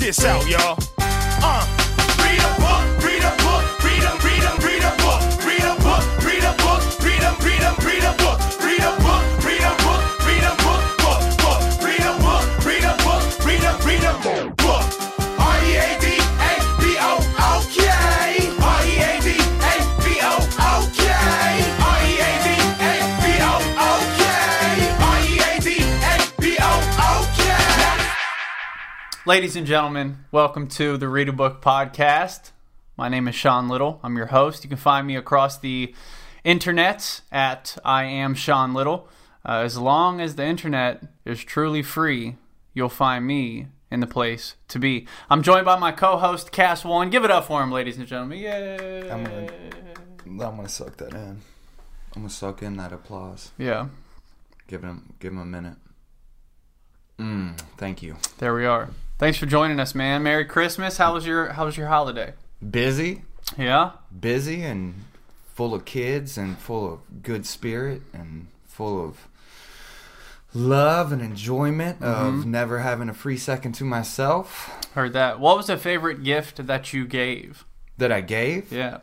this out, y'all. Read a book, read a book, read a book, read a book, read a book, read a book, read a book, read a book, read a book, read a book, read a book, read a book, read a book. Ladies and gentlemen, welcome to the Read a Book podcast. My name is Sean Little. I'm your host. You can find me across the internet at I am Sean Little. As long as the internet is truly free, you'll find me in the place to be. I'm joined by my co-host, Cass One. Give it up for him, ladies and gentlemen. Yay! I'm gonna suck that in. I'm gonna suck in that applause. Yeah. Give him a minute. Thank you. There we are. Thanks for joining us, man. Merry Christmas. How was your holiday? Busy. Yeah? Busy and full of kids and full of good spirit and full of love and enjoyment of never having a free second to myself. Heard that. What was a favorite gift that you gave? That I gave? Yeah.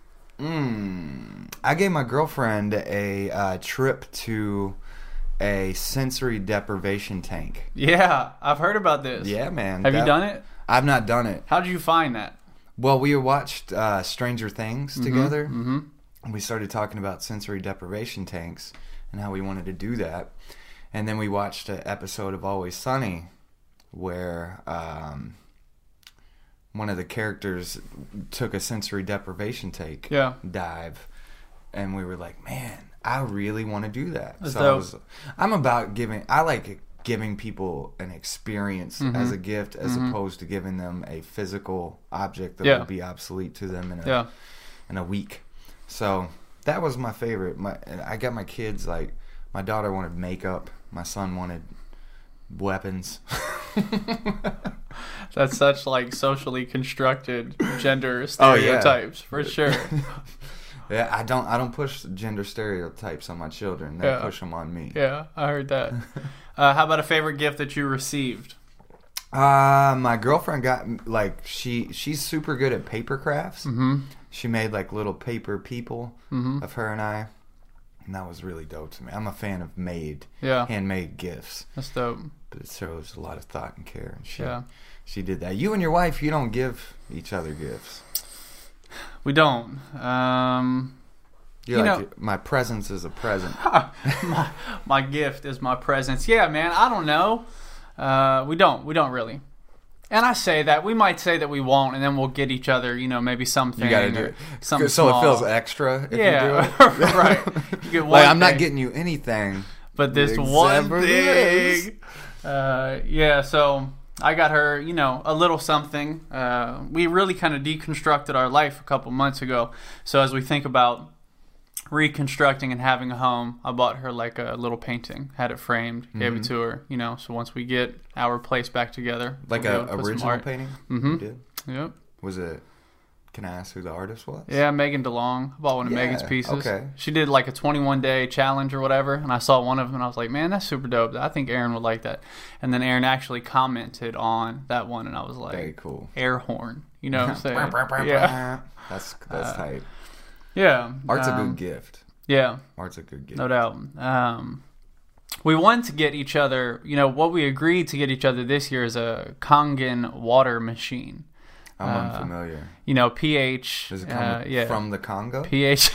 I gave my girlfriend a trip to a sensory deprivation tank. Yeah, I've heard about this. Yeah, man. Have you done it? I've not done it. How did you find that? Well, we watched Stranger Things together. And we started talking about sensory deprivation tanks and how we wanted to do that. And then we watched an episode of Always Sunny where one of the characters took a sensory deprivation tank dive. And we were like, man, I really want to do that. I'm about I like giving people an experience as a gift as opposed to giving them a physical object that will be obsolete to them in a week. So that was my favorite. I got my kids, like, my daughter wanted makeup. My son wanted weapons. That's such, like, socially constructed gender stereotypes, for sure. Yeah, I don't push gender stereotypes on my children. They push them on me. Yeah, I heard that. How about a favorite gift that you received? My girlfriend got, like, she's super good at paper crafts. She made, like, little paper people of her and I, and that was really dope to me. I'm a fan of handmade gifts. That's dope. But it shows a lot of thought and care, and she did that. You and your wife, you don't give each other gifts. We don't. My presence is a present. my gift is my presence. Yeah, man. I don't know. We don't really. And I say that we might say that we won't, and then we'll get each other, maybe something. You gotta do it. Something so small. It feels extra. If you do it. Right. You get one I'm not getting you anything, but this one thing. So I got her, a little something. We really kind of deconstructed our life a couple months ago. So as we think about reconstructing and having a home, I bought her like a little painting, had it framed, gave it to her, So once we get our place back together, like a original painting. You did? Yep. Was it? Can I ask who the artist was? Yeah, Megan DeLong. I bought one of Megan's pieces. Okay. She did like a 21-day challenge or whatever, and I saw one of them, and I was like, man, that's super dope. I think Aaron would like that. And then Aaron actually commented on that one, and I was like, very cool. Air horn. You know what I'm saying? Yeah. That's tight. Yeah. Art's a good gift. Yeah. Art's a good gift. No doubt. We wanted to get each other, what we agreed to get each other this year is a Kangen water machine. I'm unfamiliar. pH. Does it come from the Congo? pH.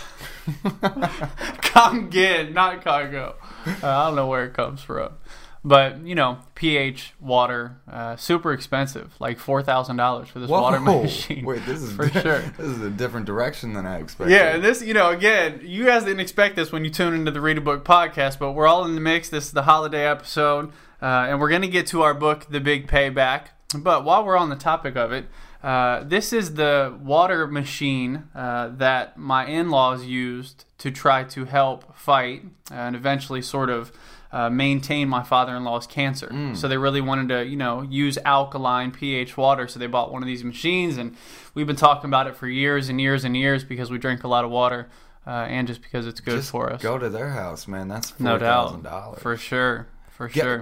Kangen, not Congo. I don't know where it comes from. But, pH water, super expensive, like $4,000 for this water machine. Wait, this is for sure. This is a different direction than I expected. Yeah, and this, again, you guys didn't expect this when you tune into the Read a Book podcast, but we're all in the mix. This is the holiday episode, and we're going to get to our book, The Big Payback. But while we're on the topic of it, this is the water machine that my in-laws used to try to help fight and eventually sort of maintain my father-in-law's cancer. So they really wanted to, use alkaline pH water. So they bought one of these machines, and we've been talking about it for years and years and years because we drink a lot of water and just because it's good for us. Go to their house, man. That's $4,000. No doubt. For sure.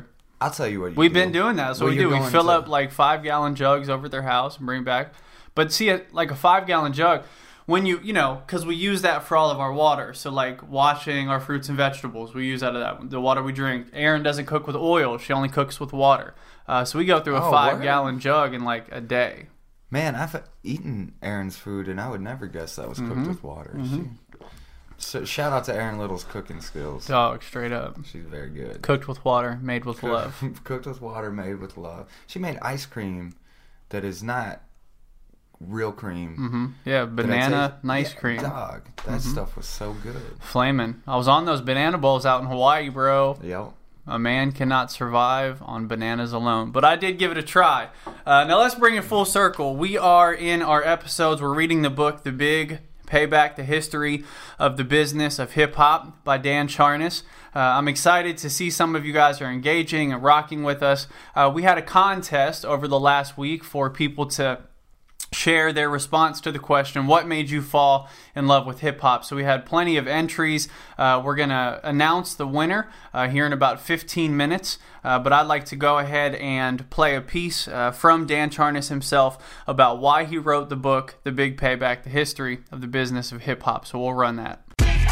I'll tell you what. We've been doing that. So we fill up like 5-gallon jugs over at their house and bring back. But see, like a 5-gallon jug, when because we use that for all of our water. So like washing our fruits and vegetables, we use out of that. The water we drink. Erin doesn't cook with oil; she only cooks with water. So we go through a 5-gallon jug in like a day. Man, I've eaten Erin's food, and I would never guess that was cooked with water. So shout out to Erin Little's cooking skills. Dog, straight up. She's very good. Cooked with water, made with love. Cooked with water, made with love. She made ice cream that is not real cream. Yeah, banana ice cream. Dog, that stuff was so good. Flamin'. I was on those banana bowls out in Hawaii, bro. Yep. A man cannot survive on bananas alone. But I did give it a try. Now let's bring it full circle. We are in our episodes. We're reading the book, The Big Payback, The History of the Business of Hip Hop by Dan Charnas. I'm excited to see some of you guys are engaging and rocking with us. We had a contest over the last week for people to share their response to the question, what made you fall in love with hip-hop? So we had plenty of entries. We're going to announce the winner here in about 15 minutes. But I'd like to go ahead and play a piece from Dan Charnas himself about why he wrote the book, The Big Payback, The History of the Business of Hip-Hop. So we'll run that.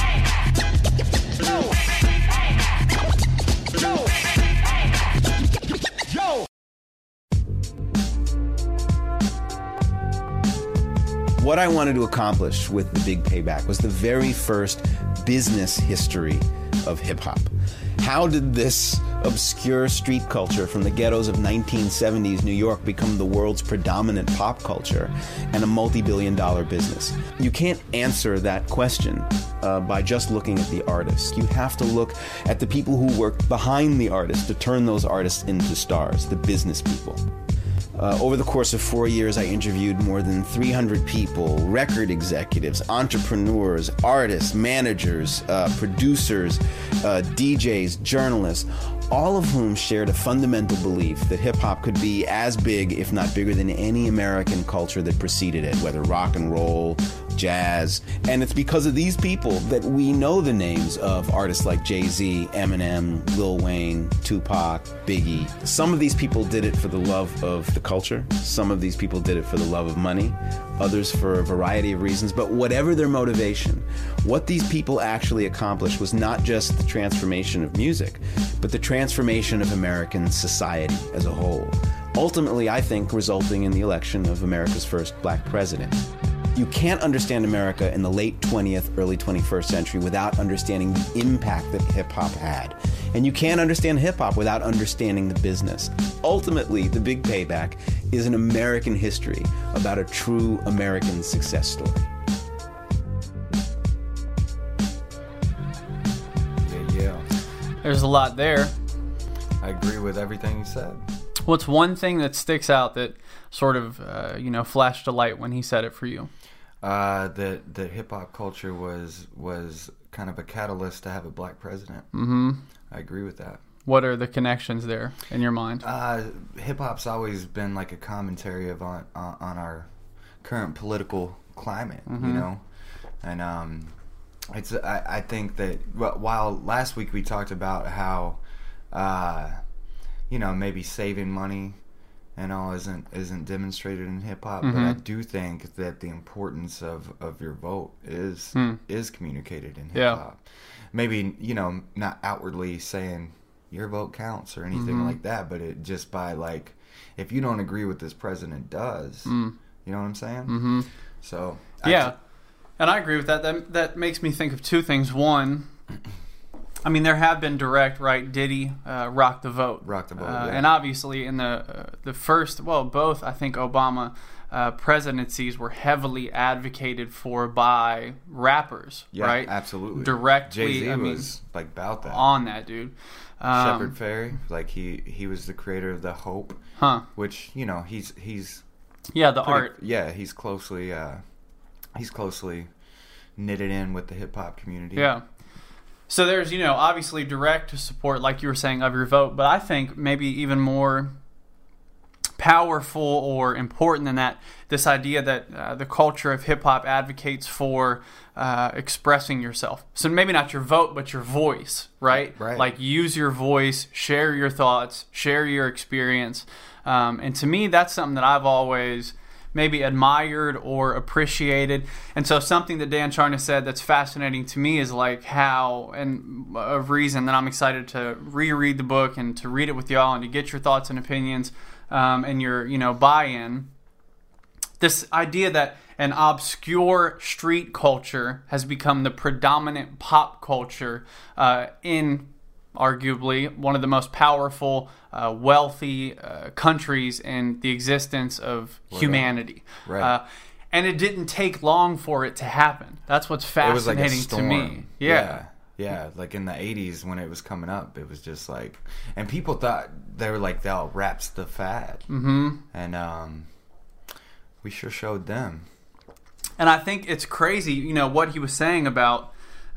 What I wanted to accomplish with The Big Payback was the very first business history of hip-hop. How did this obscure street culture from the ghettos of 1970s New York become the world's predominant pop culture and a multi-billion-dollar business? You can't answer that question by just looking at the artists. You have to look at the people who worked behind the artists to turn those artists into stars, the business people. Over the course of 4 years, I interviewed more than 300 people, record executives, entrepreneurs, artists, managers, producers, DJs, journalists, all of whom shared a fundamental belief that hip-hop could be as big, if not bigger, than any American culture that preceded it, whether rock and roll, jazz. And it's because of these people that we know the names of artists like Jay-Z, Eminem, Lil Wayne, Tupac, Biggie. Some of these people did it for the love of the culture. Some of these people did it for the love of money. Others for a variety of reasons. But whatever their motivation, what these people actually accomplished was not just the transformation of music, but the transformation of American society as a whole. Ultimately, I think, resulting in the election of America's first black president. You can't understand America in the late 20th, early 21st century without understanding the impact that hip-hop had. And you can't understand hip-hop without understanding the business. Ultimately, The Big Payback is an American history about a true American success story. Yeah. There's a lot there. I agree with everything you said. What's one thing that sticks out that sort of, flashed a light when he said it for you? That hip hop culture was kind of a catalyst to have a black president. Mm-hmm. I agree with that. What are the connections there in your mind? Hip hop's always been like a commentary on our current political climate, and I think that while last week we talked about how maybe saving money and all isn't demonstrated in hip hop, but I do think that the importance of your vote is communicated in hip hop. Maybe not outwardly saying your vote counts or anything like that, but it just by like, if you don't agree with this president does, you know what I'm saying? Mm-hmm. So and I agree with that. That makes me think of two things. One, I mean, there have been direct, right? Diddy, rock the vote. Rock the vote, yeah. And obviously in the first, both, I think, Obama presidencies were heavily advocated for by rappers, right? Absolutely. Directly, Jay-Z was like about that. On that, dude. Shepard Fairey, like he was the creator of the Hope, which, he's art. Yeah, he's closely knitted in with the hip-hop community. Yeah. So there's, obviously direct support, like you were saying, of your vote. But I think maybe even more powerful or important than that. This idea that the culture of hip-hop advocates for expressing yourself. So maybe not your vote, but your voice, right? Like, use your voice, share your thoughts, share your experience. And to me, that's something that I've always maybe admired or appreciated. And so something that Dan Charnas said that's fascinating to me is like how, and a reason that I'm excited to reread the book and to read it with y'all and to get your thoughts and opinions and your, buy-in. This idea that an obscure street culture has become the predominant pop culture in arguably one of the most powerful, wealthy countries in the existence of humanity. Right. And it didn't take long for it to happen. That's what's fascinating, it was like a storm. To me. Yeah, like in the 80s when it was coming up, it was just like... And people thought, they were like, oh, rap's the fad. Mm-hmm. And we sure showed them. And I think it's crazy, what he was saying about...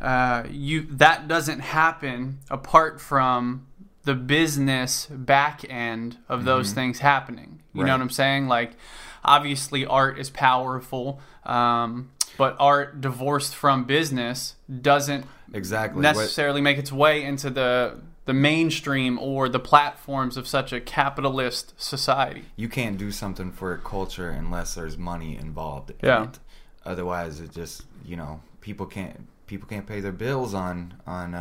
that doesn't happen apart from the business back end of those things happening. You know what I'm saying? Like, obviously art is powerful, but art divorced from business doesn't necessarily make its way into the mainstream or the platforms of such a capitalist society. You can't do something for a culture unless there's money involved in it. Otherwise, it just, people can't pay their bills on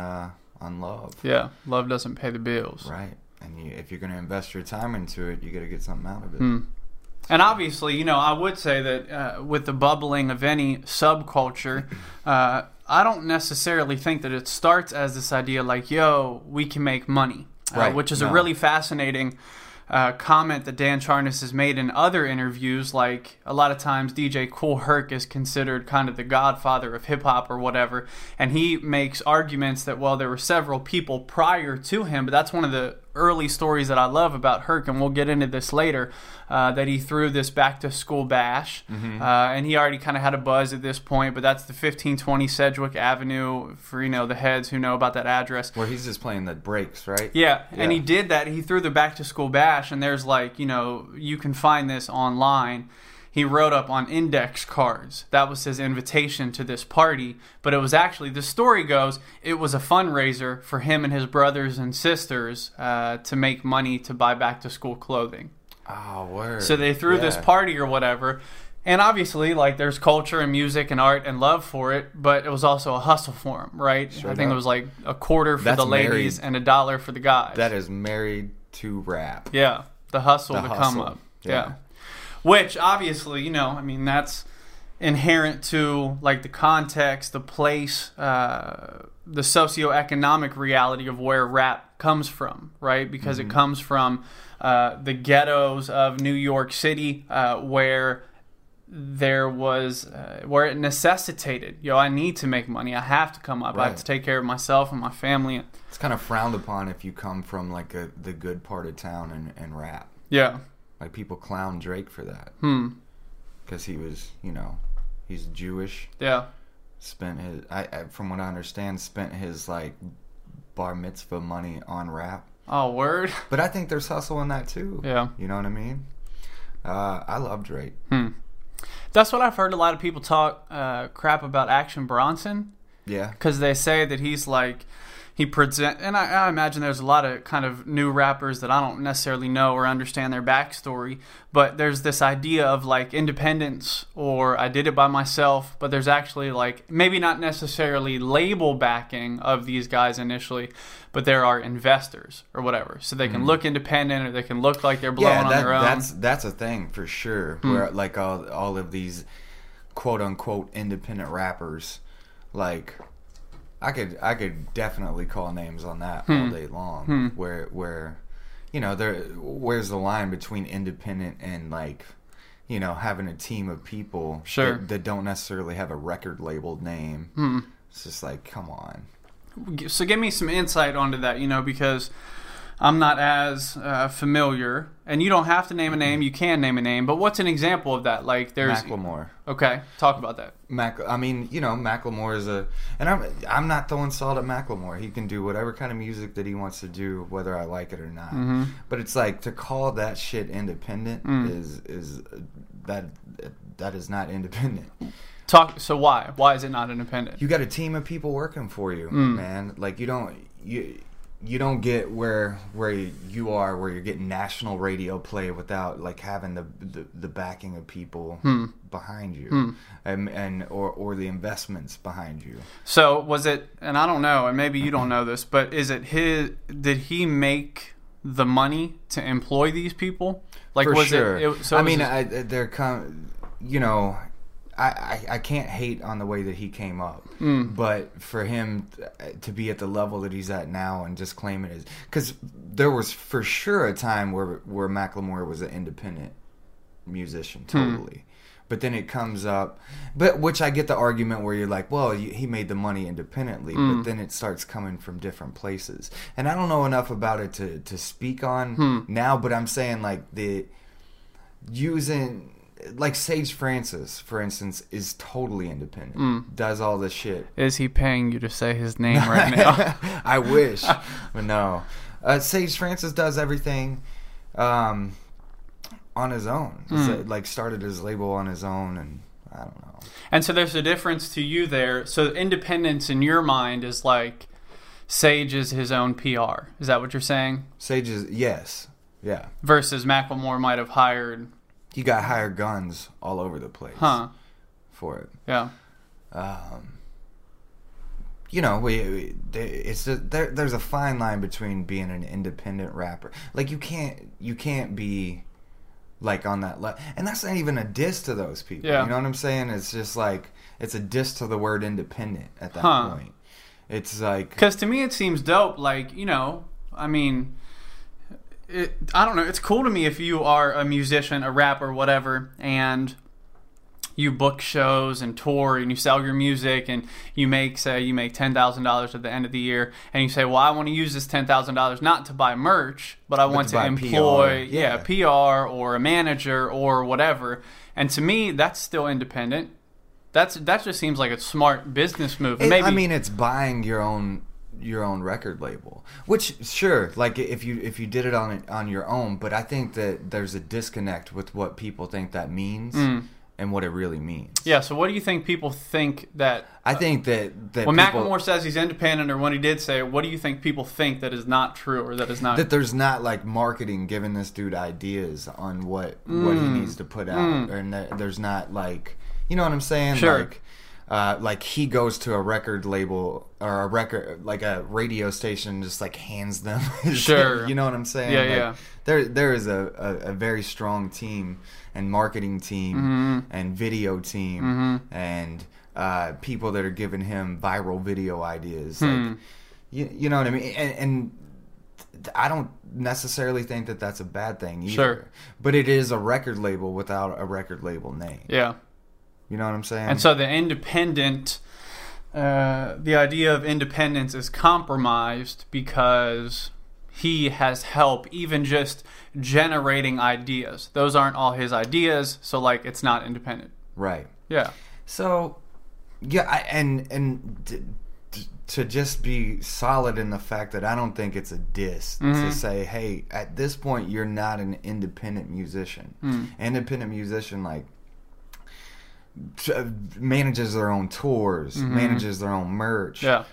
love. Yeah, love doesn't pay the bills. Right, and if you're going to invest your time into it, you got to get something out of it. And obviously, I would say that with the bubbling of any subculture, I don't necessarily think that it starts as this idea like, yo, we can make money, which is a really fascinating comment that Dan Charnas has made in other interviews. Like, a lot of times DJ Kool Herc is considered kind of the godfather of hip-hop or whatever, and he makes arguments that, well, there were several people prior to him, but that's one of the early stories that I love about Herc, and we'll get into this later, that he threw this back-to-school bash, and he already kind of had a buzz at this point, but that's the 1520 Sedgwick Avenue, for, the heads who know about that address. Where he's just playing the breaks, right? Yeah, and he did that. He threw the back-to-school bash, and there's like, you can find this online. He wrote up on index cards. That was his invitation to this party. But it was actually, the story goes, it was a fundraiser for him and his brothers and sisters to make money to buy back-to-school clothing. Oh, word. So they threw this party or whatever. And obviously, like, there's culture and music and art and love for it, but it was also a hustle for him, right? Sure, I think it was like a quarter for the ladies and $1 for the guys. That is married to rap. Yeah, the hustle to come up. Yeah. Which, obviously, that's inherent to, like, the context, the place, the socioeconomic reality of where rap comes from, right? Because it comes from the ghettos of New York City, where there was, where it necessitated, I need to make money. I have to come up. I have to take care of myself and my family. It's kind of frowned upon if you come from, like, the good part of town and rap. Yeah. Like, people clown Drake for that. Because he was, he's Jewish. Yeah. Spent his, from what I understand, spent his, like, bar mitzvah money on rap. Oh, word. But I think there's hustle in that, too. Yeah. You know what I mean? I love Drake. That's what I've heard a lot of people talk crap about Action Bronson. Yeah. Because they say that he's like... and I imagine there's a lot of kind of new rappers that I don't necessarily know or understand their backstory, but there's this idea of like independence or I did it by myself, but there's actually like maybe not necessarily label backing of these guys initially, but there are investors or whatever, so they can look independent or they can look like they're blowing on their own. That's a thing for sure. Where like all of these quote unquote independent rappers, like. I could definitely call names on that all day long. Where where's the line between independent and like, having a team of people that don't necessarily have a record labeled name. It's just like, come on. So give me some insight onto that, because I'm not as familiar, and you don't have to name a name. You can name a name, but what's an example of that? Like there's Macklemore. Okay, talk about that. Macklemore is and I'm not throwing salt at Macklemore. He can do whatever kind of music that he wants to do, whether I like it or not. Mm-hmm. But it's like to call that shit independent is that is not independent. So why? Why is it not independent? You got a team of people working for you, man. Like you don't get where you are, where you're getting national radio play without like having the backing of people behind you, and or the investments behind you. So was it? And I don't know, and maybe you don't know this, but is it his? Did he make the money to employ these people? Like for was sure. I can't hate on the way that he came up, but for him to be at the level that he's at now and just claim it as, because there was for sure a time where Macklemore was an independent musician, totally. But then it comes up, which I get the argument where you're like, well, he made the money independently, but then it starts coming from different places, and I don't know enough about it to speak on now. But I'm saying like like Sage Francis, for instance, is totally independent. Does all this shit. Is he paying you to say his name right now? I wish, but no. Sage Francis does everything on his own. Like started his label on his own, and I don't know. And so there's a difference to you there. So independence in your mind is like Sage is his own PR. Is that what you're saying? Sage is, yes. Yeah. Versus Macklemore might have hired... You got hired guns all over the place for it. Yeah. There's a fine line between being an independent rapper. Like you can't be like on that level, and that's not even a diss to those people. Yeah. You know what I'm saying? It's just like it's a diss to the word independent at that point. It's like, because to me it seems dope. Like I mean. I don't know. It's cool to me if you are a musician, a rapper, whatever, and you book shows and tour and you sell your music and you make $10,000 at the end of the year and you say, well, I want to use this $10,000 not to buy merch, but I want to employ PR or a manager or whatever. And to me, that's still independent. That just seems like a smart business move. It's buying your own record label, which sure, like if you did it on your own, but I think that there's a disconnect with what people think that means and what it really means. Yeah. So what do you think people think that? I think that when Macklemore says he's independent, or when he did say, what do you think people think that is not true or that is not? That there's not like marketing giving this dude ideas on what he needs to put out, and there's not like, you know what I'm saying? Sure. Like he goes to a record label or a radio station and just like hands them sure. You know what I'm saying? Yeah. There is a very strong team and marketing team and video team and people that are giving him viral video ideas. Like, you know what I mean? And I don't necessarily think that that's a bad thing either. Sure. But it is a record label without a record label name. Yeah. You know what I'm saying? And so the idea of independence is compromised because he has help even just generating ideas. Those aren't all his ideas, so like it's not independent. Right. Yeah. So, yeah, and to just be solid in the fact that I don't think it's a diss to say, hey, at this point you're not an independent musician. Independent musician, like, manages their own tours, manages their own merch. Yeah.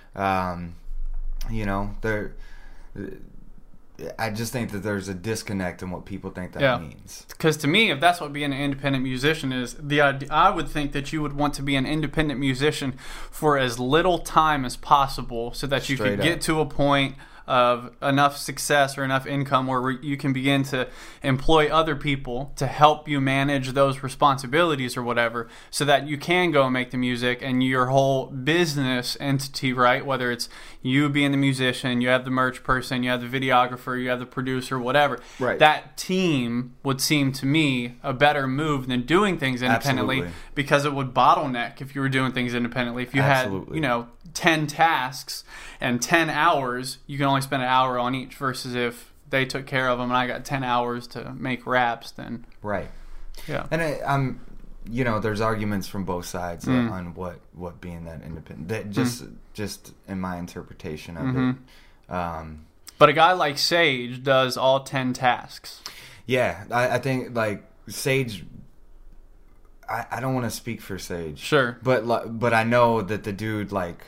I just think that there's a disconnect in what people think that means. Because to me, if that's what being an independent musician is, I would think that you would want to be an independent musician for as little time as possible so that you could get to a point of enough success or enough income where you can begin to employ other people to help you manage those responsibilities or whatever, so that you can go and make the music and your whole business entity, right? Whether it's you being the musician, you have the merch person, you have the videographer, you have the producer, whatever. Right. That team would seem to me a better move than doing things independently. Absolutely. Because it would bottleneck if you were doing things independently. If you Absolutely. had, 10 tasks and 10 hours, you can only spend an hour on each, versus if they took care of them and I got 10 hours to make wraps, then right. Yeah. And there's arguments from both sides on what being that independent. That just in my interpretation of it. But a guy like Sage does all 10 tasks. Yeah, I think like Sage. I don't want to speak for Sage. Sure. But I know that the dude like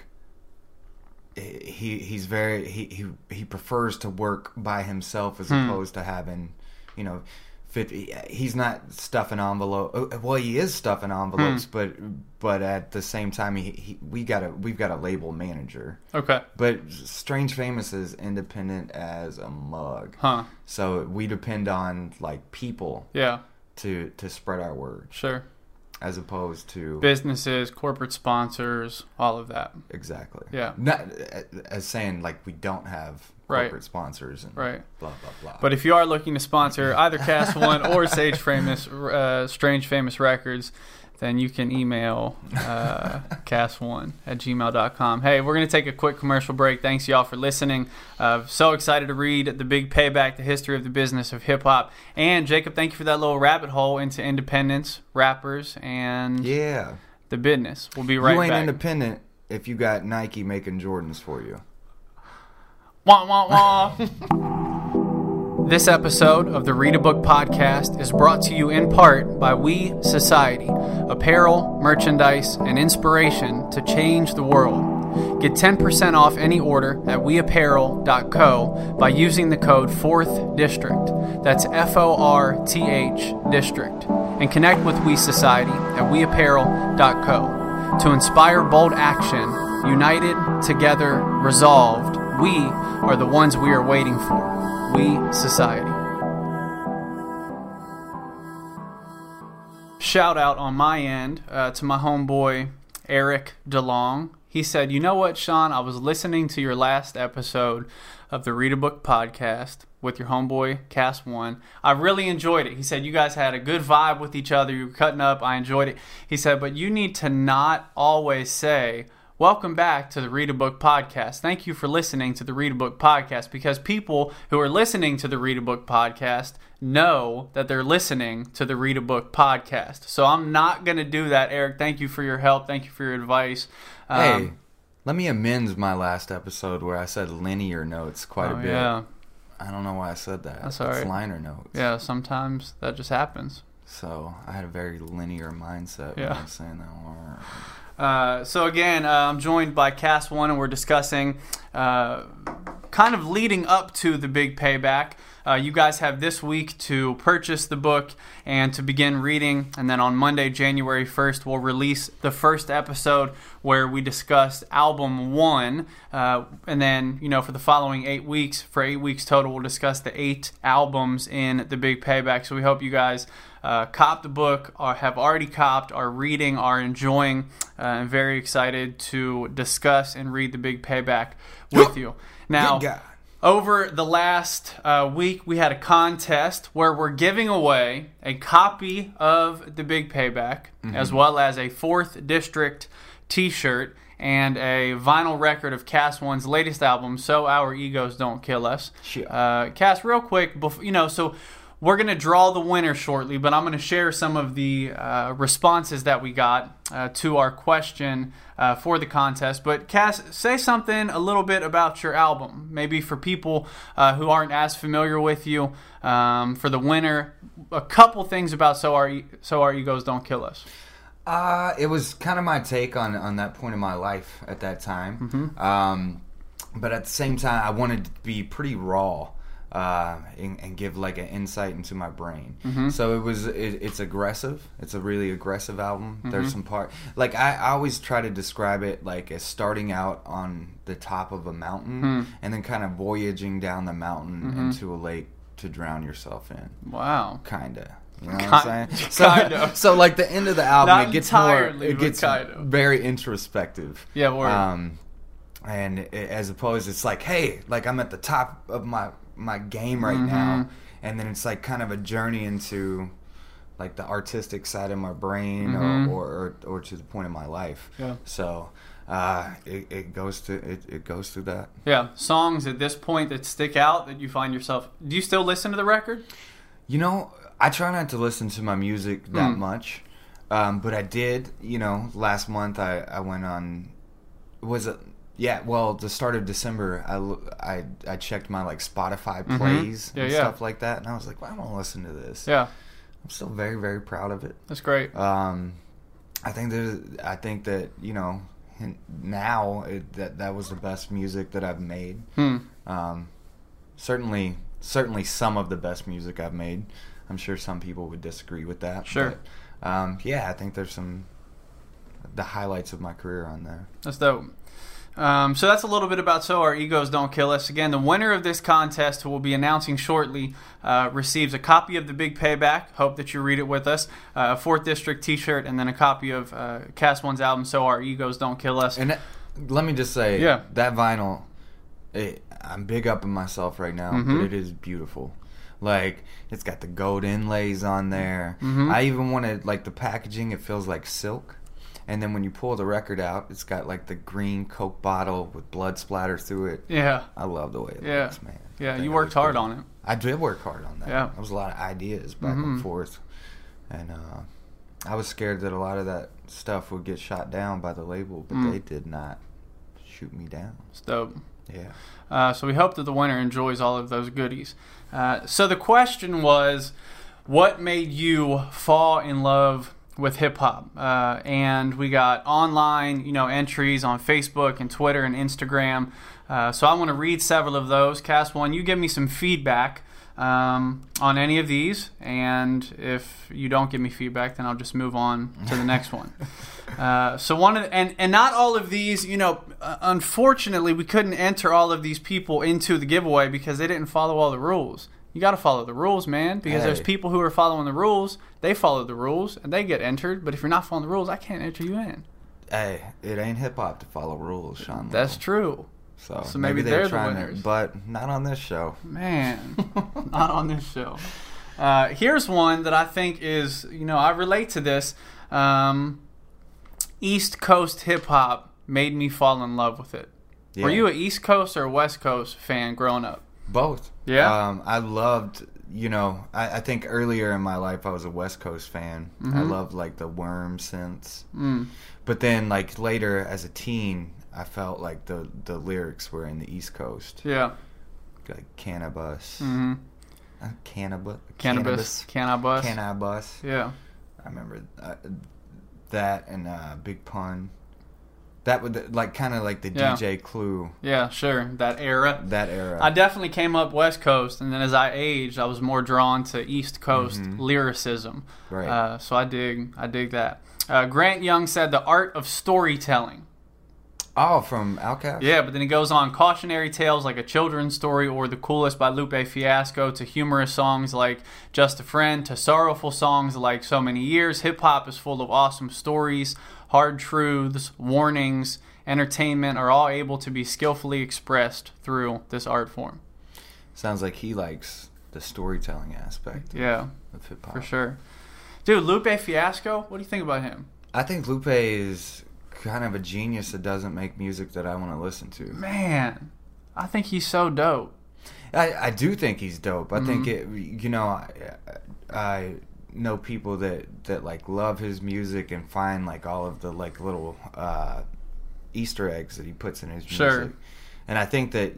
he's very he prefers to work by himself as opposed to having 50. He's not stuffing envelopes. Well, he is stuffing envelopes, but at the same time, we've got a label manager. Okay. But Strange Famous is independent as a mug. Huh. So we depend on like people. Yeah. To spread our word. Sure. As opposed to businesses, corporate sponsors, all of that. Exactly. Yeah. Not as saying like we don't have corporate sponsors and blah blah blah. But if you are looking to sponsor either Cast One or Strange Famous Records, then you can email cast1@gmail.com. Hey, we're going to take a quick commercial break. Thanks, y'all, for listening. So excited to read The Big Payback, The History of the Business of Hip-Hop. And, Jacob, thank you for that little rabbit hole into independence, rappers, and the business. We'll be right back. You ain't independent if you got Nike making Jordans for you. Wah, wah, wah. This episode of the Read a Book podcast is brought to you in part by We Society, apparel, merchandise, and inspiration to change the world. Get 10% off any order at weapparel.co by using the code 4th District. That's FORTH District. And connect with We Society at weapparel.co. To inspire bold action, united, together, resolved, we are the ones we are waiting for. We Society. Shout out on my end to my homeboy Eric DeLong. He said, "You know what, Sean? I was listening to your last episode of the Read a Book podcast with your homeboy Cast One. I really enjoyed it." He said, "You guys had a good vibe with each other. You were cutting up. I enjoyed it." He said, "But you need to not always say, 'Welcome back to the Read a Book podcast. Thank you for listening to the Read a Book podcast,' because people who are listening to the Read a Book podcast know that they're listening to the Read a Book podcast." So I'm not going to do that, Eric. Thank you for your help. Thank you for your advice. Hey, let me amend my last episode where I said linear notes quite a bit. Yeah. I don't know why I said that. That's all right. It's liner notes. Yeah, sometimes that just happens. So I had a very linear mindset when I was saying that. So again, I'm joined by Cast One, and we're discussing kind of leading up to the big payback. You guys have this week to purchase the book and to begin reading, and then on Monday, January 1st, we'll release the first episode where we discussed album 1, and then, for the following 8 weeks, for 8 weeks total, we'll discuss the 8 albums in the big payback. So we hope you guys cop the book, or have already copped, are reading, are enjoying, and very excited to discuss and read the big payback with you. Now, over the last week, we had a contest where we're giving away a copy of The Big Payback, as well as a 4th District t-shirt and a vinyl record of Cast One's latest album, So Our Egos Don't Kill Us. Sure. Cass, real quick, so we're going to draw the winner shortly, but I'm going to share some of the responses that we got to our question for the contest. But Cass, say something a little bit about your album, maybe for people who aren't as familiar with you. For the winner, a couple things about So Our Egos Don't Kill Us. It was kind of my take on that point in my life at that time. But at the same time, I wanted to be pretty raw. And give like an insight into my brain. So it's aggressive. It's a really aggressive album. There's some part, like I always try to describe it like as starting out on the top of a mountain and then kind of voyaging down the mountain into a lake to drown yourself in. Wow. Kinda. You know what I'm saying? So like the end of the album, Not it gets entirely, it gets kind of very introspective. Yeah, word. And as opposed, it's like, hey, like I'm at the top of my game right now, and then it's like kind of a journey into like the artistic side of my brain or to the point of my life. Yeah. So it goes through that. Yeah, songs at this point that stick out that you find yourself. Do you still listen to the record? You know, I try not to listen to my music that much, but I did. You know, last month I went on. Was it? Yeah, well, the start of December, I checked my like Spotify plays and stuff like that, and I was like, well, I'm gonna listen to this. Yeah, I'm still very, very proud of it. That's great. I think that you know, now that was the best music that I've made. Certainly some of the best music I've made. I'm sure some people would disagree with that. Sure. But, yeah, I think there's the highlights of my career on there. That's dope. So that's a little bit about So Our Egos Don't Kill Us. Again, the winner of this contest, who we'll be announcing shortly, receives a copy of The Big Payback. Hope that you read it with us. A 4th District t-shirt, and then a copy of Cast One's album, So Our Egos Don't Kill Us. And let me just say, that vinyl, I'm big up in myself right now, but it is beautiful. Like, it's got the gold inlays on there. I even wanted, like, the packaging, it feels like silk. And then when you pull the record out, it's got like the green Coke bottle with blood splatter through it. Yeah. I love the way it looks, man. Yeah, you worked hard on it. I did work hard on that. Yeah. There was a lot of ideas back and forth. And I was scared that a lot of that stuff would get shot down by the label, but they did not shoot me down. It's dope. Yeah. So we hope that the winner enjoys all of those goodies. So the question was, what made you fall in love with hip-hop? And we got online, entries on Facebook and Twitter and Instagram. So I want to read several of those. Cast One, you give me some feedback on any of these, and if you don't give me feedback, then I'll just move on to the next one. So one of and not all of these, unfortunately, we couldn't enter all of these people into the giveaway because they didn't follow all the rules. You got to follow the rules, man, because there's people who are following the rules. They follow the rules, and they get entered. But if you're not following the rules, I can't enter you in. Hey, it ain't hip-hop to follow rules, Sean. That's true. So maybe they're the winners. But not on this show. Man, not on this show. Here's one that I think is, I relate to this. East Coast hip-hop made me fall in love with it. Yeah. Were you an East Coast or a West Coast fan growing up? Both. Yeah. I loved, I think earlier in my life I was a West Coast fan. I loved like the Worm synths. But then like later as a teen, I felt like the lyrics were in the East Coast. Yeah. Like Cannabis. Cannabis. Yeah. I remember that and Big Pun. That would like kind of like the DJ Clue. Yeah, sure. That era. I definitely came up West Coast, and then as I aged, I was more drawn to East Coast lyricism. Right. So I dig that. Grant Young said the art of storytelling. Oh, from Outkast? Yeah, but then he goes on cautionary tales like a children's story or The Coolest by Lupe Fiasco to humorous songs like Just a Friend to sorrowful songs like So Many Years. Hip-hop is full of awesome stories. Hard truths, warnings, entertainment are all able to be skillfully expressed through this art form. Sounds like he likes the storytelling aspect of hip-hop. For sure. Dude, Lupe Fiasco, what do you think about him? I think Lupe is kind of a genius that doesn't make music that I want to listen to. Man, I think he's so dope. I do think he's dope. I think I know people that like love his music and find like all of the like little Easter eggs that he puts in his music. Sure. And I think that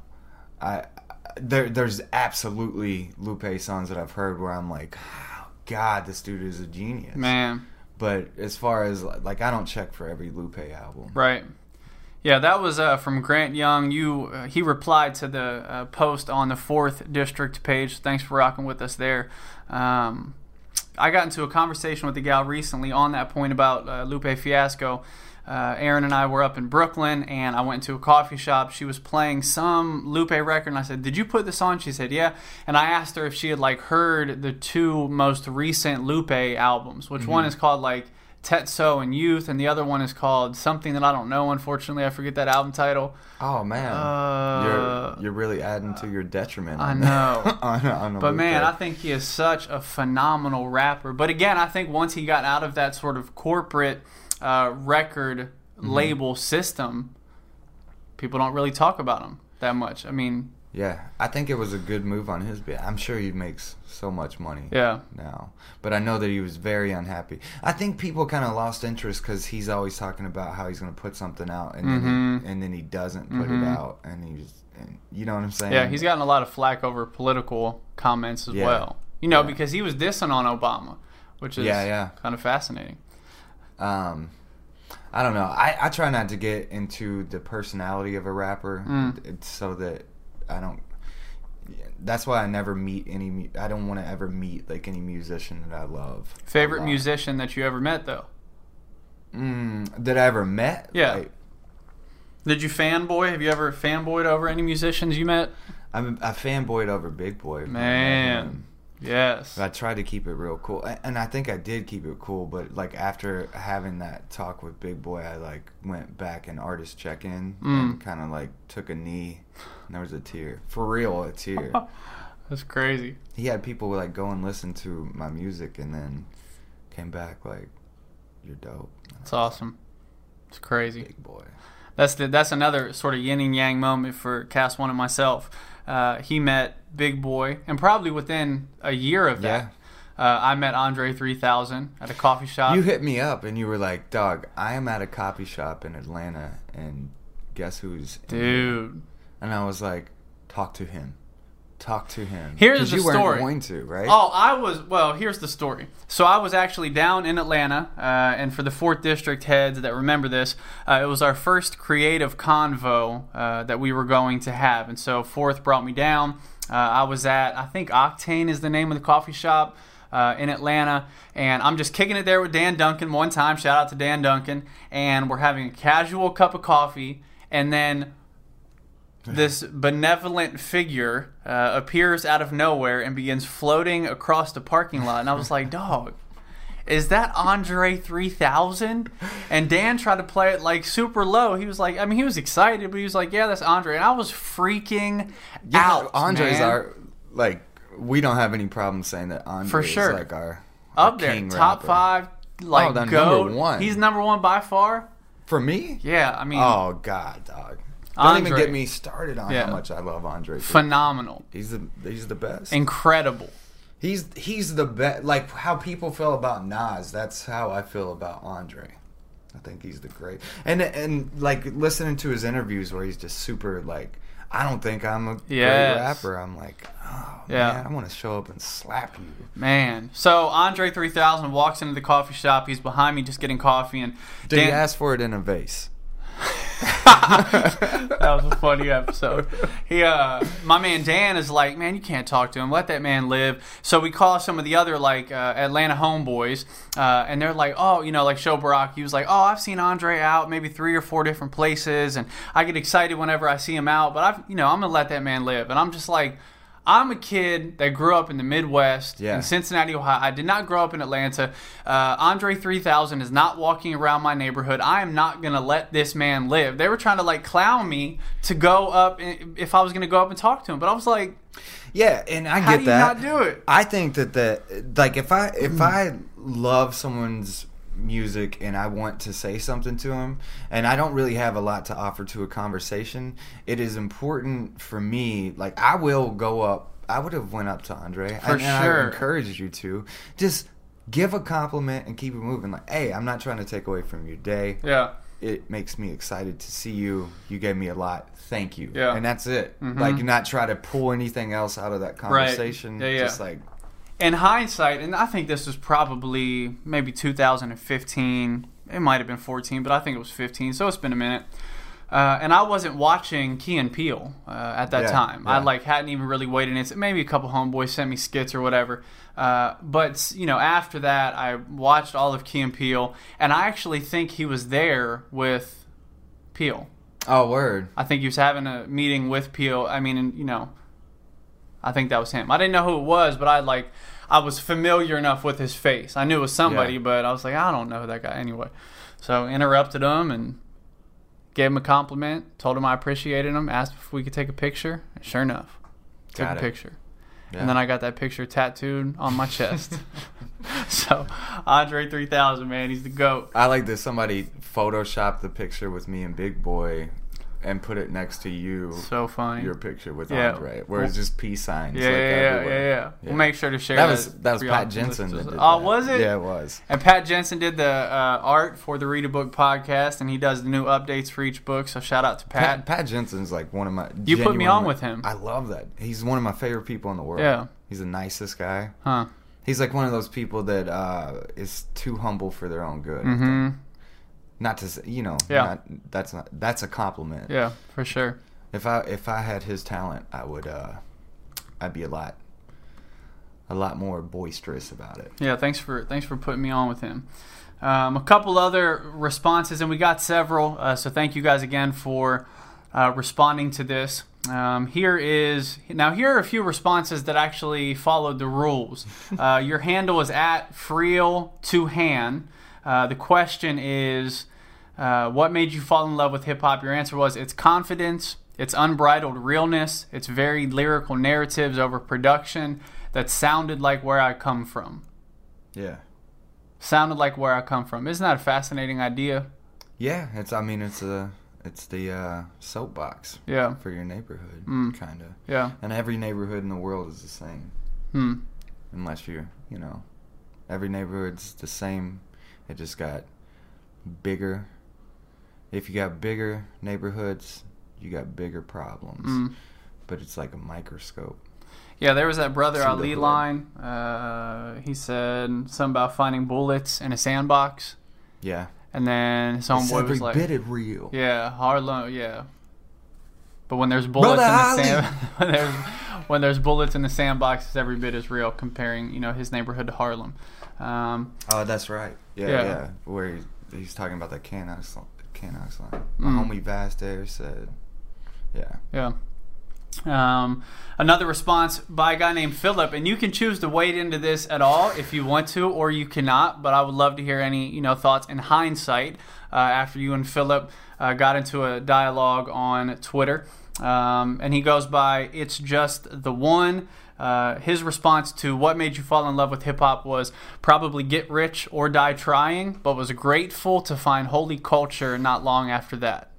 there's absolutely Lupe songs that I've heard where I'm like, oh, God, this dude is a genius, man. But as far as like, I don't check for every Lupe album. Right. Yeah, that was from Grant Young. He replied to the post on the 4th District page. Thanks for rocking with us there. I got into a conversation with the gal recently on that point about Lupe Fiasco. Aaron and I were up in Brooklyn, and I went to a coffee shop. She was playing some Lupe record, and I said, "Did you put this on?" She said, "Yeah." And I asked her if she had like heard the 2 most recent Lupe albums, which one is called like Tetso and Youth, and the other one is called something that I don't know. Unfortunately, I forget that album title. Oh man, you're really adding to your detriment. I know, on but Lupe. man, I think he is such a phenomenal rapper. But again, I think once he got out of that sort of corporate record label system, people don't really talk about him that much. I mean, yeah, I think it was a good move on his behalf. I'm sure he makes so much money now. But I know that he was very unhappy. I think people kind of lost interest because he's always talking about how he's going to put something out, and then he doesn't put it out, and you know what I'm saying? Yeah, he's gotten a lot of flack over political comments as well. You know, because he was dissing on Obama, which is kind of fascinating. I don't know. I try not to get into the personality of a rapper so that I don't. That's why I never meet any. I don't want to ever meet like any musician that I love. Favorite musician that you ever met, though? That I ever met? Yeah. Did you fanboy? Have you ever fanboyed over any musicians you met? I fanboyed over Big Boy. Man. Yes. I tried to keep it real cool, and I think I did keep it cool. But like after having that talk with Big Boy, I like went back and artist check in and kind of like took a knee, and there was a tear, for real, a tear. That's crazy. He had people like go and listen to my music, and then came back like, "You're dope." That's awesome. It's crazy. Big Boy. That's another sort of yin and yang moment for Cast One and myself. He met Big Boy, and probably within a year of that, I met Andre 3000 at a coffee shop. You hit me up, and you were like, "Dog, I am at a coffee shop in Atlanta, and guess who's in dude?" Here?" And I was like, "Talk to him. Talk to him." Here's the you story. Weren't going to, right? Oh, here's the story. So I was actually down in Atlanta, and for the 4th District heads that remember this, it was our first creative convo that we were going to have. And so 4th brought me down. I was at, I think Octane is the name of the coffee shop in Atlanta. And I'm just kicking it there with Dan Duncan one time. Shout out to Dan Duncan. And we're having a casual cup of coffee. And then this benevolent figure appears out of nowhere and begins floating across the parking lot. And I was like, dog, is that Andre 3000? And Dan tried to play it like super low. He was like, I mean, he was excited, but he was like, yeah, that's Andre. And I was freaking out. Andre's man. our, like, we don't have any problem saying that Andre For sure. is like our up there, king top rapper. 5, like, then go. number 1. He's number 1 by far. For me? Yeah, I mean. Oh, God, dog. Don't Andre. even get me started on how much I love Andre. Phenomenal. He's the best. Incredible. He's the best. Like how people feel about Nas, that's how I feel about Andre. I think he's the great. And like listening to his interviews where he's just super like, I don't think I'm a great rapper. I'm like, oh man, I want to show up and slap you. Man. So Andre 3000 walks into the coffee shop. He's behind me just getting coffee, and Did he ask for it in a vase? That was a funny episode. My man Dan is like, man, you can't talk to him. Let that man live. So we call some of the other like Atlanta homeboys, and they're like, oh, you know, like Show Barack. He was like, oh, I've seen Andre out maybe 3 or 4 different places, and I get excited whenever I see him out. But I'm gonna let that man live. And I'm just like, I'm a kid that grew up in the Midwest, in Cincinnati, Ohio. I did not grow up in Atlanta. Andre 3000 is not walking around my neighborhood. I am not going to let this man live. They were trying to, like, clown me to go up if I was going to go up and talk to him. But I was like, yeah, and I how get do that. you not do it? I think that like, if I love someone's music and I want to say something to him and I don't really have a lot to offer to a conversation, it is important for me, like I will go up. I would have went up to Andre for sure. I encourage you to just give a compliment and keep it moving. Like, hey, I'm not trying to take away from your day. Yeah, it makes me excited to see you. You gave me a lot. Thank you. Yeah, and that's it. Like, not try to pull anything else out of that conversation. Right. Just like, in hindsight, and I think this was probably maybe 2015. It might have been 14, but I think it was 15. So it's been a minute. And I wasn't watching Key and Peele at that time. I hadn't even really waited in. Maybe a couple homeboys sent me skits or whatever. But after that, I watched all of Key and Peele, and I actually think he was there with Peele. Oh, word! I think he was having a meeting with Peele. I mean, I think that was him. I didn't know who it was, but I was familiar enough with his face. I knew it was somebody, but I was like, I don't know who that guy anyway. So interrupted him and gave him a compliment, told him I appreciated him, asked if we could take a picture. And sure enough, took a picture. Yeah. And then I got that picture tattooed on my chest. So, Andre 3000, man, he's the GOAT. I like that somebody photoshopped the picture with me and Big Boy and put it next to you. So funny. Your picture with Andre, where it's just peace signs. Yeah. We'll make sure to share that. That was Pat Jensen that did that. Oh, was it? Yeah, it was. And Pat Jensen did the art for the Read a Book podcast, and he does the new updates for each book, so shout out to Pat. Pat Jensen's like one of my... You put me on with him. I love that. He's one of my favorite people in the world. Yeah. He's the nicest guy. Huh. He's like one of those people that is too humble for their own good. Mm-hmm. Not to say, that's a compliment. Yeah, for sure. If I had his talent, I'd be a lot more boisterous about it. Yeah, thanks for putting me on with him. A couple other responses, and we got several. So thank you guys again for responding to this. Here are a few responses that actually followed the rules. Your handle is at Friel2Han. The question is, what made you fall in love with hip-hop? Your answer was, it's confidence, it's unbridled realness, it's very lyrical narratives over production that sounded like where I come from. Yeah. Sounded like where I come from. Isn't that a fascinating idea? Yeah, it's the soapbox for your neighborhood, kind of. Yeah. And every neighborhood in the world is the same. Unless you're, every neighborhood's the same. It just got bigger. If you got bigger neighborhoods, you got bigger problems. But it's like a microscope. Yeah, there was that Brother Ali line. He said something about finding bullets in a sandbox. Yeah. And then his homeboy was like, every bit is real. Yeah, Harlem, yeah. But when there's bullets when there's bullets in the sandbox, every bit is real, comparing, his neighborhood to Harlem. Oh, that's right. Yeah. Where he's talking about that Canox line. My homie Vast there said, Yeah. Another response by a guy named Philip, and you can choose to wade into this at all if you want to, or you cannot, but I would love to hear any thoughts in hindsight after you and Philip got into a dialogue on Twitter. And he goes by It's Just the One. His response to what made you fall in love with hip-hop was probably Get Rich or Die Trying, but was grateful to find holy culture not long after that.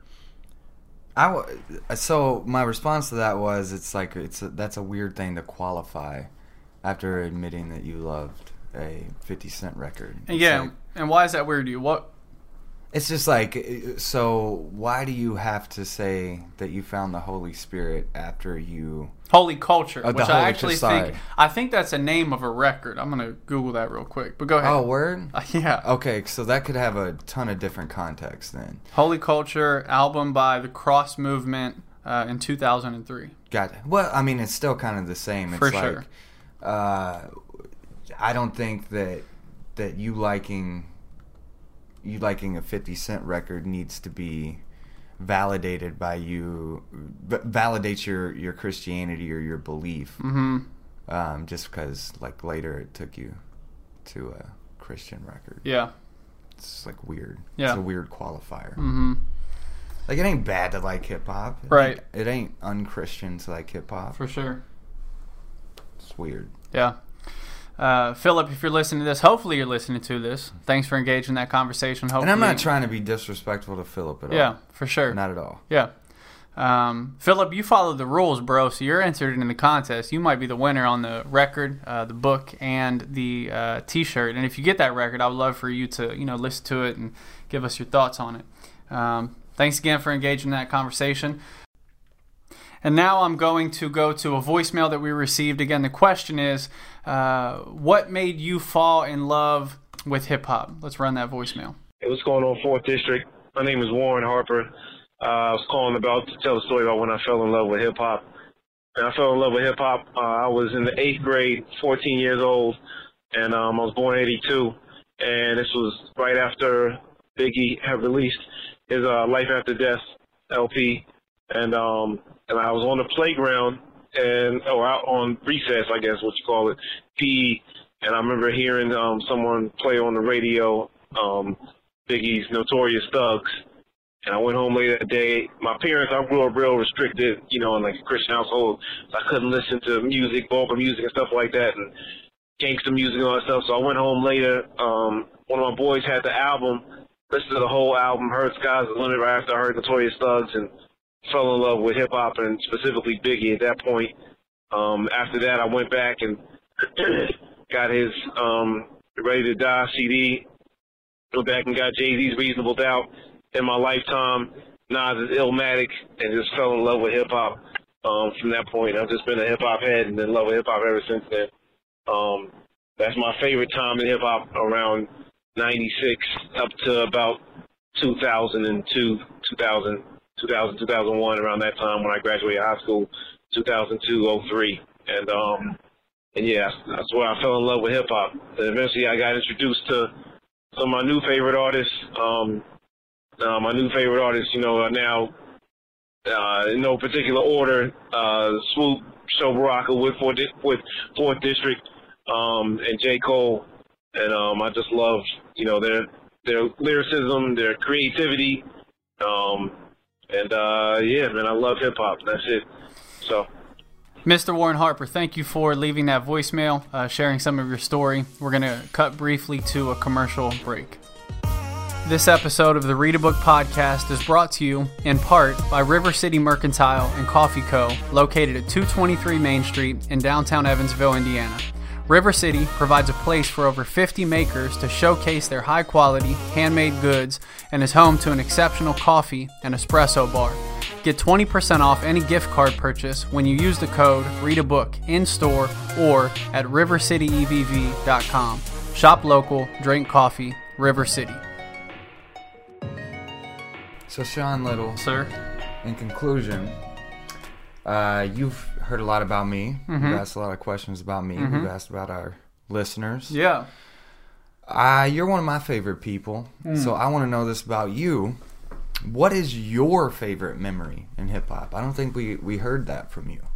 So my response to that was, that's a weird thing to qualify after admitting that you loved a 50 Cent record. And why is that weird to you? What? It's just so why do you have to say that you found the Holy Spirit after you... Holy Culture, which I actually think that's a name of a record. I'm going to Google that real quick, but go ahead. Oh, word? Yeah. Okay, so that could have a ton of different contexts then. Holy Culture, album by the Cross Movement in 2003. Got it. Well, I mean, it's still kind of the same. It's For sure. I don't think that you liking a 50 Cent record needs to be validated by you, validates your Christianity or your belief. Just because later it took you to a Christian record. Yeah. It's weird. Yeah. It's a weird qualifier. It ain't bad to like hip hop. Right. It ain't unchristian to like hip hop. For sure. It's weird. Yeah. Philip, if you're listening to this, hopefully you're listening to this. Thanks for engaging in that conversation. Hopefully, and I'm not trying to be disrespectful to Philip at all. Yeah, for sure. Not at all. Yeah. Philip, you followed the rules, bro, so you're entered in the contest. You might be the winner on the record, the book, and the T-shirt. And if you get that record, I would love for you to listen to it and give us your thoughts on it. Thanks again for engaging in that conversation. And now I'm going to go to a voicemail that we received. Again, the question is, what made you fall in love with hip-hop? Let's run that voicemail. Hey, what's going on, 4th District? My name is Warren Harper. I was calling to tell a story about when I fell in love with hip-hop. And I fell in love with hip-hop. I was in the 8th grade, 14 years old, and I was born in 82. And this was right after Biggie had released his Life After Death LP. And I was on the playground or out on recess, I guess what you call it, PE. And I remember hearing someone play on the radio Biggie's Notorious Thugs. And I went home later that day. My parents, I grew up real restricted, in like a Christian household. So I couldn't listen to music, vocal music and stuff like that, and gangster music and all that stuff. So I went home later. One of my boys had the album, listened to the whole album, heard Sky's the Limit right after I heard Notorious Thugs, and fell in love with hip-hop and specifically Biggie at that point. After that, I went back and got his Ready to Die CD. Went back and got Jay-Z's Reasonable Doubt. In my lifetime, Nas' Illmatic, and just fell in love with hip-hop from that point. I've just been a hip-hop head and in love with hip-hop ever since then. That's my favorite time in hip-hop, around 96 up to about 2002, 2001, around that time when I graduated high school, 2002, 03. And yeah, that's where I fell in love with hip-hop. And eventually I got introduced to some of my new favorite artists. My new favorite artists, are now, in no particular order, Swoop, Sho Baraka with 4th District, and J. Cole. And I just love, their lyricism, their creativity. Yeah, man, I love hip-hop. That's it. So, Mr. Warren Harper, thank you for leaving that voicemail, sharing some of your story. We're going to cut briefly to a commercial break. This episode of the Read a Book podcast is brought to you in part by River City Mercantile and Coffee Co., located at 223 Main Street in downtown Evansville, Indiana. River City provides a place for over 50 makers to showcase their high-quality, handmade goods and is home to an exceptional coffee and espresso bar. Get 20% off any gift card purchase when you use the code READABOOK in-store or at rivercityevv.com. Shop local, drink coffee, River City. So, Sean Little. Sir? In conclusion, you've heard a lot about me. Mm-hmm. You've asked a lot of questions about me. Mm-hmm. You've asked about our listeners. Yeah. You're one of my favorite people, so I want to know this about you. What is your favorite memory in hip-hop? I don't think we heard that from you.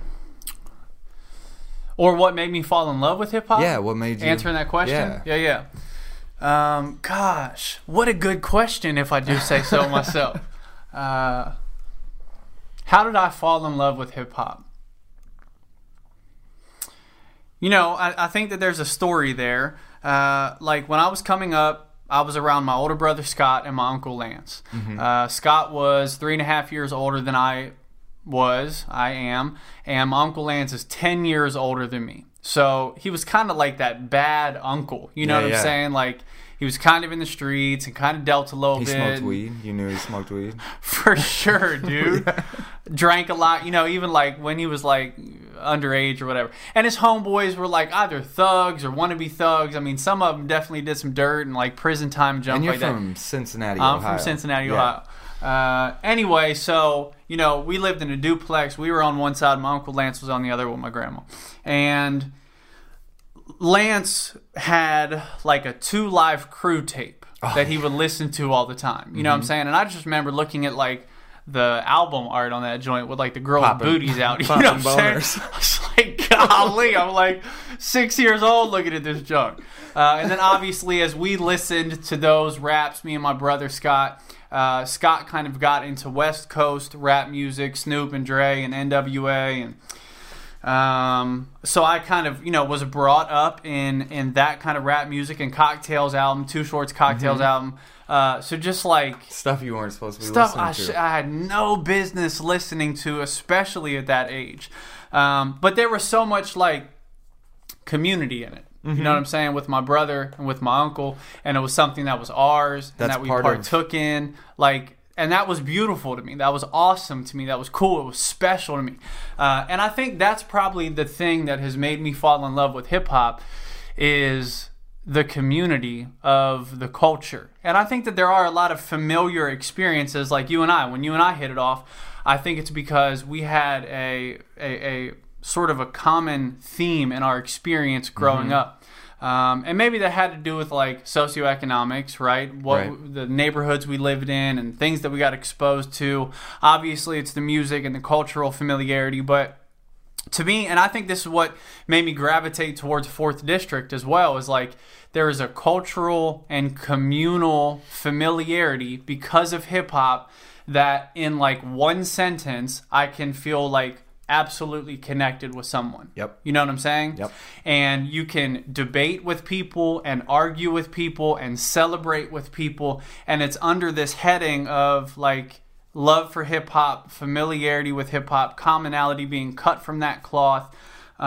Or what made me fall in love with hip-hop? Yeah, what made you... Answering that question? Yeah. Gosh, what a good question if I do say so myself. How did I fall in love with hip-hop? I think that there's a story there. Like when I was coming up, I was around my older brother Scott and my uncle Lance. Mm-hmm. Scott was 3.5 years older than I am, and my uncle Lance is 10 years older than me. So he was kind of like that bad uncle. You know what I'm saying? Like he was kind of in the streets and kind of dealt a little bit. He smoked weed. You knew he smoked weed? For sure, dude. Drank a lot, even like when he was like underage or whatever. And his homeboys were like either thugs or wannabe thugs. I mean, some of them definitely did some dirt and like prison time junk like that. And you're from Cincinnati, Ohio. I'm from Cincinnati, Ohio. Anyway, so, we lived in a duplex. We were on one side. My Uncle Lance was on the other with my grandma. And Lance had like a 2 Live Crew tape that he would listen to all the time. You know what I'm saying? And I just remember looking at like the album art on that joint with like the girls' booties out. You know what I'm saying? I was like, golly, I'm like 6 years old looking at this junk. And then obviously as we listened to those raps, me and my brother Scott, Scott kind of got into West Coast rap music, Snoop and Dre and NWA, and so I kind of, was brought up in that kind of rap music and Cocktails album, Too Short's Cocktails album. So just like stuff you weren't supposed to be listening to. I had no business listening to, especially at that age. But there was so much like community in it. Mm-hmm. You know what I'm saying? With my brother and with my uncle, and it was something that was ours and that we partook in. And that was beautiful to me. That was awesome to me. That was cool. It was special to me. And I think that's probably the thing that has made me fall in love with hip-hop is the community of the culture. And I think that there are a lot of familiar experiences like you and I. When you and I hit it off, I think it's because we had a sort of a common theme in our experience growing up. And maybe that had to do with like socioeconomics, right? The neighborhoods we lived in and things that we got exposed to. Obviously, it's the music and the cultural familiarity, but to me, and I think this is what made me gravitate towards 4th District as well, is like there is a cultural and communal familiarity because of hip hop that in like one sentence I can feel like absolutely connected with someone. Yep. You know what I'm saying? Yep. And you can debate with people and argue with people and celebrate with people, and it's under this heading of like love for hip hop, familiarity with hip hop, commonality being cut from that cloth.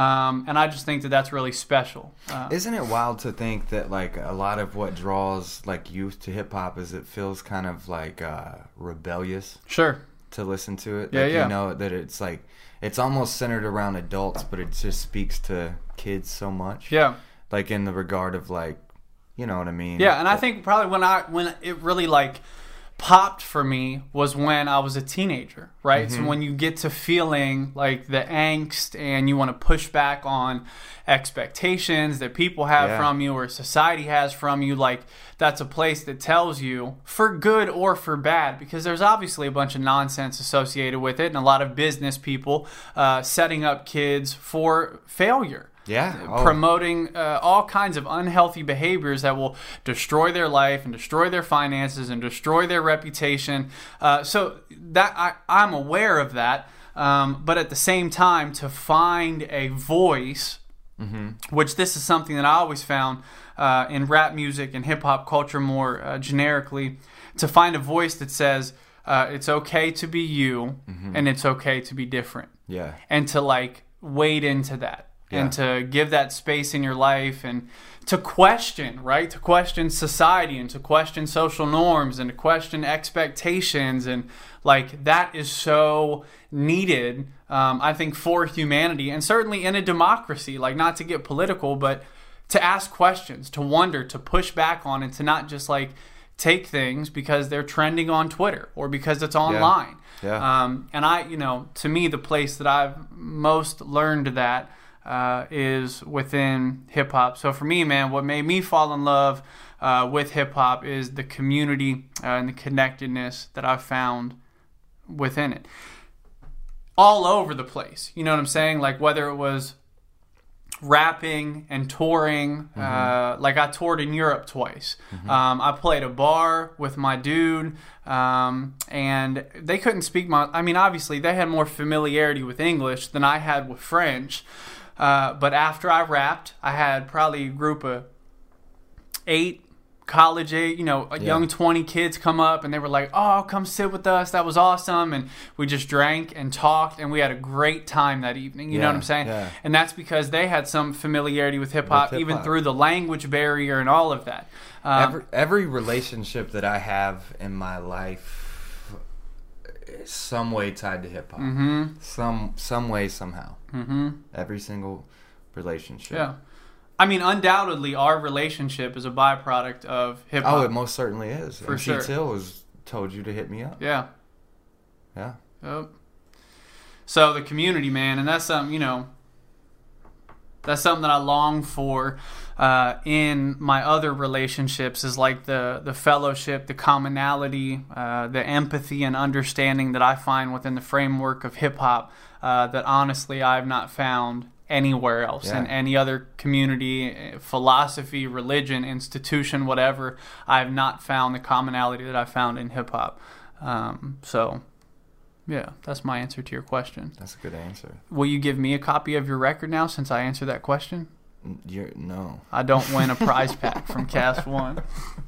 And I just think that that's really special. Isn't it wild to think that like a lot of what draws like youth to hip hop is it feels kind of like rebellious? Sure. To listen to it. Yeah, like, yeah. You know that it's like it's almost centered around adults, but it just speaks to kids so much. Yeah. Like in the regard of like, you know what I mean? Yeah, and I think probably when it really like popped for me was when I was a teenager, right? So when you get to feeling like the angst and you want to push back on expectations that people have from you or society has from you, like that's a place that tells you for good or for bad, because there's obviously a bunch of nonsense associated with it and a lot of business people setting up kids for failure. Yeah. Promoting all kinds of unhealthy behaviors that will destroy their life and destroy their finances and destroy their reputation. So that I'm aware of that. But at the same time, to find a voice, which this is something that I always found in rap music and hip-hop culture more generically, to find a voice that says it's okay to be you and it's okay to be different. Yeah. And to like wade into that. Yeah. And to give that space in your life and to question, right? To question society and to question social norms and to question expectations. And like that is so needed, I think, for humanity and certainly in a democracy. Like not to get political, but to ask questions, to wonder, to push back on, and to not just like take things because they're trending on Twitter or because it's online. Yeah. And I, to me, the place that I've most learned that is within hip hop. So for me, man, what made me fall in love with hip hop is the community and the connectedness that I've found within it. All over the place. You know what I'm saying? Like whether it was rapping and touring, like I toured in Europe twice. I played a bar with my dude, and they couldn't speak obviously they had more familiarity with English than I had with French. But after I rapped, I had probably a group of 8 college age, young 20 kids come up and they were like, "Oh, come sit with us. That was awesome." And we just drank and talked and we had a great time that evening. You know what I'm saying? Yeah. And that's because they had some familiarity with hip hop, even through the language barrier and all of that. Every relationship that I have in my life is some way tied to hip hop. Some way, somehow. Every single relationship. Yeah. I mean, undoubtedly, our relationship is a byproduct of hip hop. Oh, it most certainly is. For MC sure. Till has told you to hit me up. Yeah. Yeah. Yep. So the community, man, and that's something, that's something that I long for in my other relationships is like the fellowship, the commonality, the empathy and understanding that I find within the framework of hip hop that honestly I've not found anywhere else in any other community, philosophy, religion, institution, whatever. I have not found the commonality that I found in hip hop. So, yeah, that's my answer to your question. That's a good answer. Will you give me a copy of your record now since I answered that question? No. I don't win a prize pack from Cast One.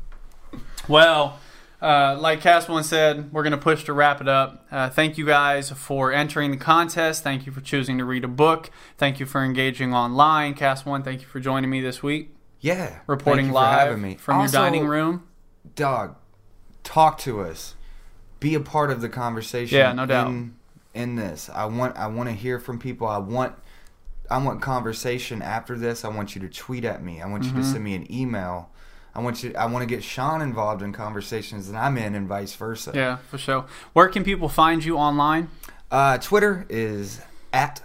Well, like Cast One said, we're going to push to wrap it up. Thank you guys for entering the contest. Thank you for choosing to read a book. Thank you for engaging online. Cast One, thank you for joining me this week. Yeah. Reporting thank you for live having me. from Also, your dining room. Dog, talk to us. Be a part of the conversation. Yeah, no doubt. In this, I want to hear from people. I want conversation after this. I want you to tweet at me. I want you to send me an email. I want to get Sean involved in conversations that I'm in, and vice versa. Yeah, for sure. Where can people find you online? Twitter is at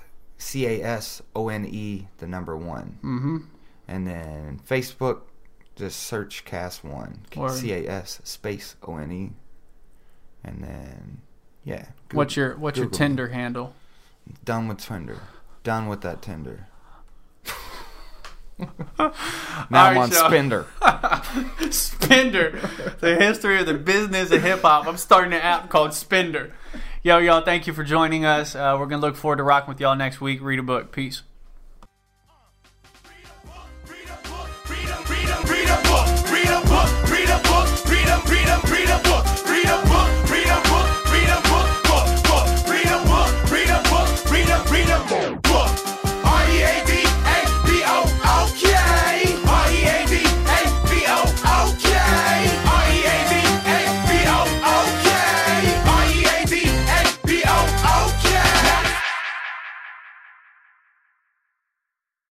CASONE, the number 1. And then Facebook, just search Cast One, CAS space ONE. And then, yeah. What's your Tinder handle? Done with Tinder. Done with that Tinder. Now I'm on Spender. Spender. The history of the business of hip-hop. I'm starting an app called Spender. Yo, y'all, thank you for joining us. We're going to look forward to rocking with y'all next week. Read a book. Peace.